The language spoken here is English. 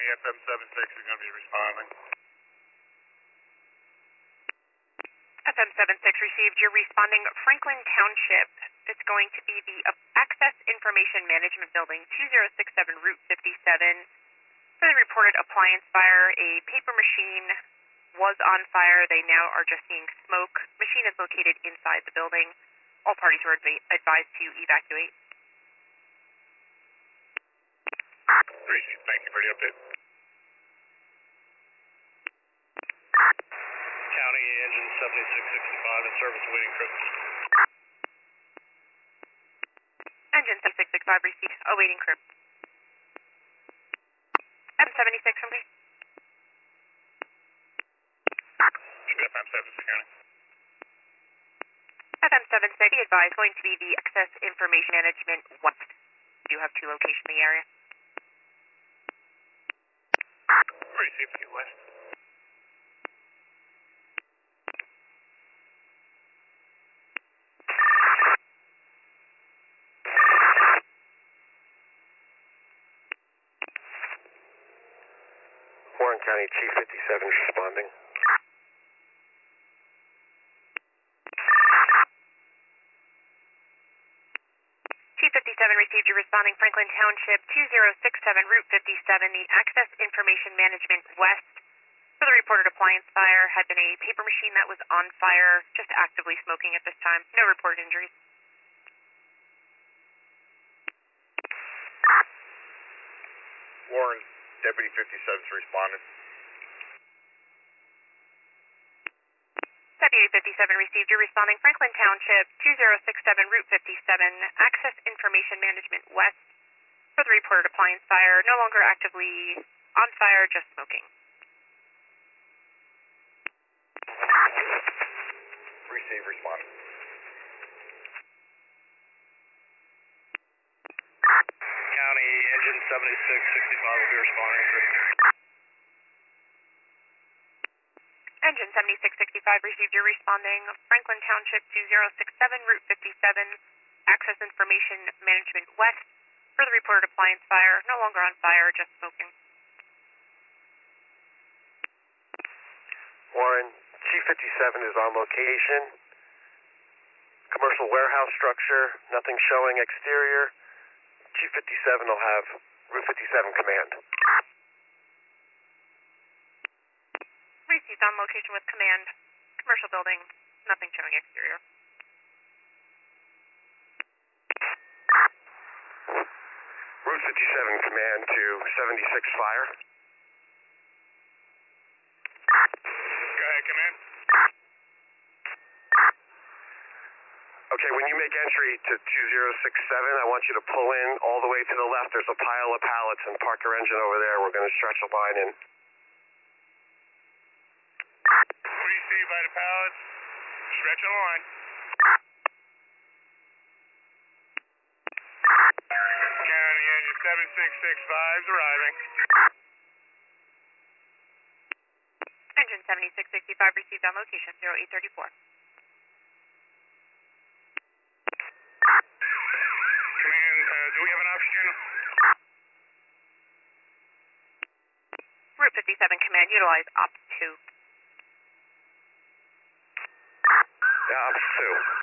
FM76 is going to be responding. FM76 received. You're responding Franklin Township. It's going to be the Access Information Management Building, 2067 Route 57. For the reported appliance fire, a paper machine was on fire. They now are just seeing smoke. Machine is located inside the building. All parties were advised to evacuate. Receive. Thank you for the update. County engine 7665 in service awaiting crew. Engine 7665 received. Awaiting crew. FM76 from me. FM76 County. FM76, be advised, going to be the Access Information Management West. We do have two locations in the area. Receive. West. Warren County Chief 57 is responding. Chief 57 received. You're responding Franklin Township, 2067 Route 57, the Access Information Management West. For the reported appliance fire, had been a paper machine that was on fire, just actively smoking at this time. No reported injuries. Warren, Deputy 57's responding. Deputy 57 received. You're responding Franklin Township, 2067 Route 57, Access Information Management West. For the reported appliance fire, no longer actively on fire, just smoking. Receive. Responding. County engine 7665 will be responding. Engine 7665 received. You're responding Franklin Township, 2067 Route 57, Access Information Management West. For the reported appliance fire, no longer on fire, just smoking. Warren, Chief 57 is on location. Commercial warehouse structure, nothing showing exterior. Chief 57 will have Route 57 command. Received on location with command. Commercial building, nothing showing exterior. Route 57 command to 76 Fire. Go ahead, command. Okay, when you make entry to 2067, I want you to pull in all the way to the left. There's a pile of pallets and park your engine over there. We're going to stretch a line in. Receive by the pallets. Stretch on the line. County engine 7665 is arriving. Engine 7665 received on location, 0834. Command, do we have an oxygen? Route 57 command, utilize Ops 2. Yeah, Ops 2.